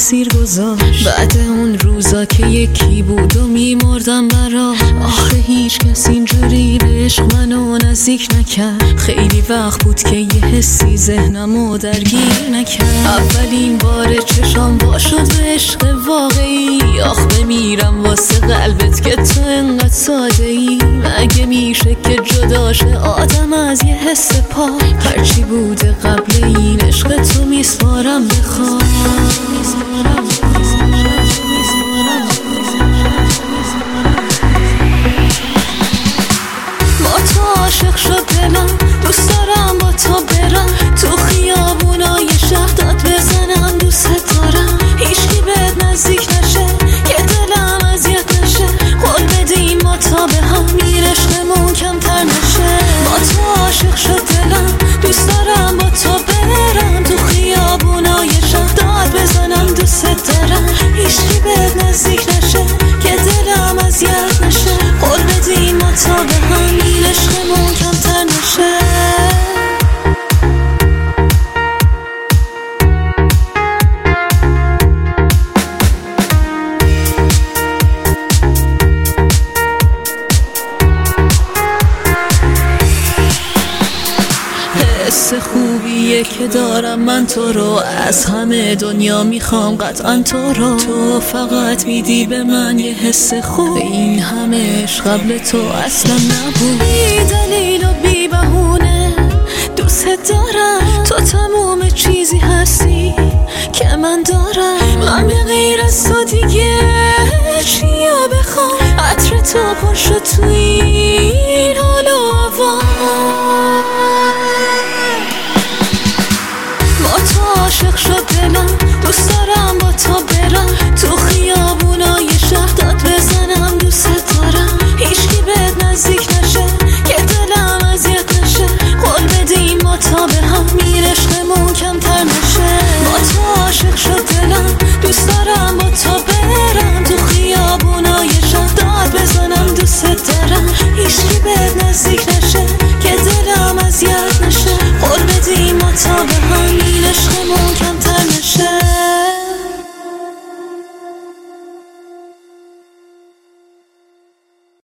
تأثیر گذاشت. بعد اون روزا که یکی بود و میمردم برا، آخه هیچ کس اینجوری به عشق منو نزدیک نکرد. خیلی وقت بود که یه حسی ذهنمو درگیر نکرد. اولین بار چشام وا شد به عشق واقعی. آخ بمیرم واسه قلبت که تو انقدر ساده ای. مگه میشه که جدا شه آدم از یه حس پاک؟ هرچی بوده قبل این عشق تو میسپارم به خاک. با تو عاشق شد دلم، دوست دارم با تو برم تو خیابونای شهر داد بزنم دوست دارم. هیچکی بهت نزدیک نشه که دلم اذیت نشه. قول بدیم ما تا به هم این عشقمون کمتر نشه. با تو عاشق شد دلم، دوست دارم با تو برم تو خیابونای شهر داد بزنم دوست دارم. هیچکی بهت نزدیک نشه که دلم اذیت نشه. قول بدیم ما تا به هم این عشقمون کمتر نشه. حس خوبیه که دارم من تو رو، از همه دنیا میخوام قطعا تو رو. تو فقط میدی به من یه حس خوب، این همه عشق قبل تو اصلا نبود. بی دلیل و بی بهونه دوست دارم، تو تموم چیزی هستی که من دارم. من به غیر از تو دیگه چیا بخوام؟ عطر تو پر شد تو این